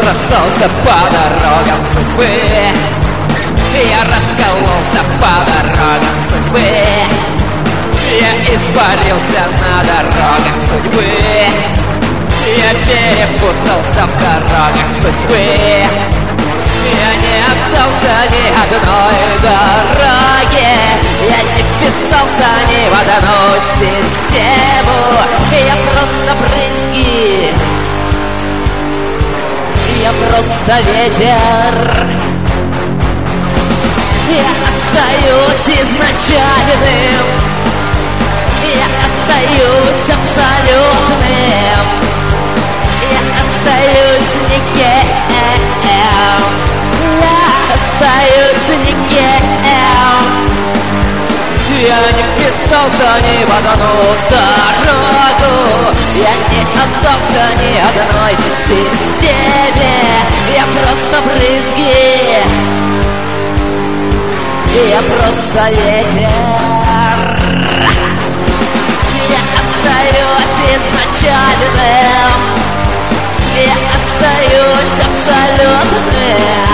разбросался по дорогам судьбы. Я раскололся по дорогам судьбы. Я испарился на дорогах судьбы. Я перепутался в дорогах судьбы. Я не отдался ни одной дороге. Я не вписался ни в одну систему. Я просто брызги. Я просто ветер. Я остаюсь изначальным. Я остаюсь абсолютным. Я остаюсь никем. Я остаюсь никем. Я не вписался ни в одну дорогу. Я не отдался ни одной системе. Я просто брызги. Я просто ветер. Я остаюсь изначальным. Я остаюсь абсолютным.